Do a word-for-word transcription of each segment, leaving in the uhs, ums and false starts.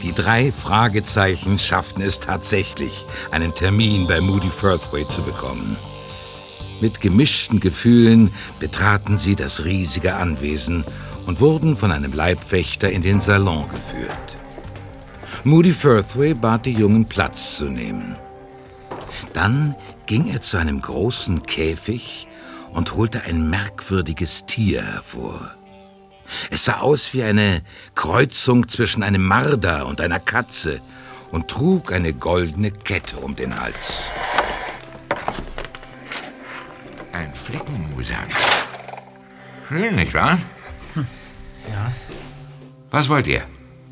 Die drei Fragezeichen schafften es tatsächlich, einen Termin bei Moody Firthway zu bekommen. Mit gemischten Gefühlen betraten sie das riesige Anwesen und wurden von einem Leibwächter in den Salon geführt. Moody Firthway bat die Jungen, Platz zu nehmen. Dann ging er zu einem großen Käfig und holte ein merkwürdiges Tier hervor. Es sah aus wie eine Kreuzung zwischen einem Marder und einer Katze und trug eine goldene Kette um den Hals. Ein Fleckenmusang. Schön, nicht wahr? Hm. Ja. Was wollt ihr?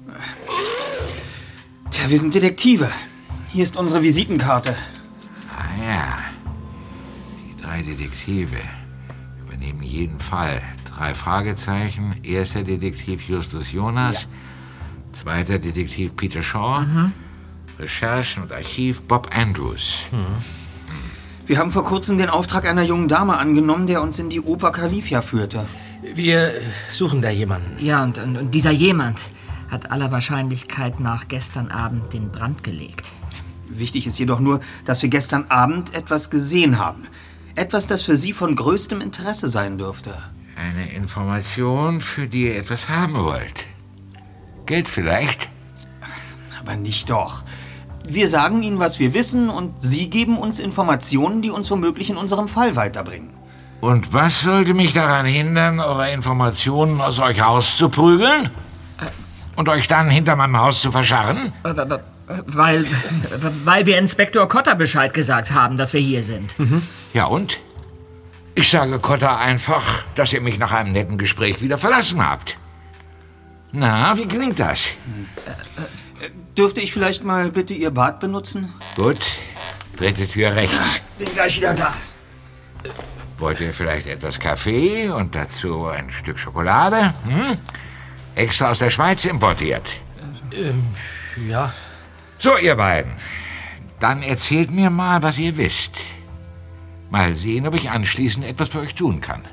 Tja, wir sind Detektive. Hier ist unsere Visitenkarte. Ah ja. Die drei Detektive übernehmen jeden Fall. Drei Fragezeichen. Erster Detektiv Justus Jonas. Ja. Zweiter Detektiv Peter Shaw. Mhm. Recherchen und Archiv Bob Andrews. Mhm. Wir haben vor kurzem den Auftrag einer jungen Dame angenommen, der uns in die Oper Califia führte. Wir suchen da jemanden. Ja, und, und, und dieser jemand hat aller Wahrscheinlichkeit nach gestern Abend den Brand gelegt. Wichtig ist jedoch nur, dass wir gestern Abend etwas gesehen haben. Etwas, das für Sie von größtem Interesse sein dürfte. Eine Information, für die ihr etwas haben wollt. Geld vielleicht? Aber nicht doch. Wir sagen Ihnen, was wir wissen, und Sie geben uns Informationen, die uns womöglich in unserem Fall weiterbringen. Und was sollte mich daran hindern, eure Informationen aus euch rauszuprügeln? Und euch dann hinter meinem Haus zu verscharren? Weil, weil wir Inspektor Cotter Bescheid gesagt haben, dass wir hier sind. Mhm. Ja und? Ich sage Cotter einfach, dass ihr mich nach einem netten Gespräch wieder verlassen habt. Na, wie klingt das? Äh, dürfte ich vielleicht mal bitte Ihr Bad benutzen? Gut, dritte Tür rechts. Bin gleich wieder da. Wollt ihr vielleicht etwas Kaffee und dazu ein Stück Schokolade? Hm? Extra aus der Schweiz importiert. Ähm, ja. So, ihr beiden. Dann erzählt mir mal, was ihr wisst. Mal sehen, ob ich anschließend etwas für euch tun kann.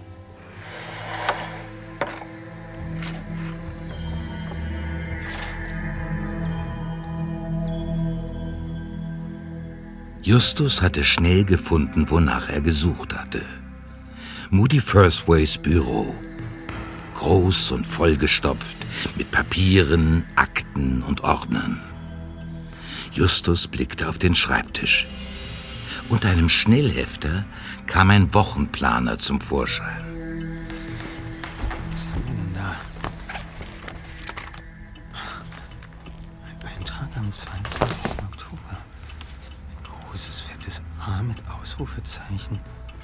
Justus hatte schnell gefunden, wonach er gesucht hatte. Moody Firthways Büro. Groß und vollgestopft mit Papieren, Akten und Ordnern. Justus blickte auf den Schreibtisch. Unter einem Schnellhefter kam ein Wochenplaner zum Vorschein. Was haben wir denn da? Ein Eintrag am zweiundzwanzigsten Oktober. Ein großes, fettes A mit Ausrufezeichen.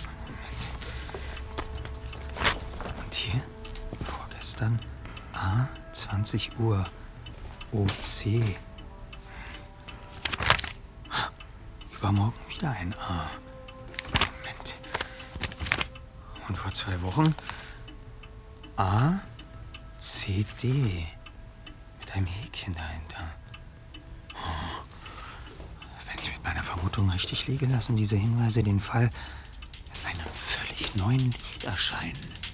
Und hier? Vorgestern A, zwanzig Uhr. O C. Übermorgen wieder ein A. Moment. Und vor zwei Wochen A, C, D. Mit einem Häkchen dahinter. Oh. Wenn ich mit meiner Vermutung richtig liege, lassen diese Hinweise den Fall in einem völlig neuen Licht erscheinen.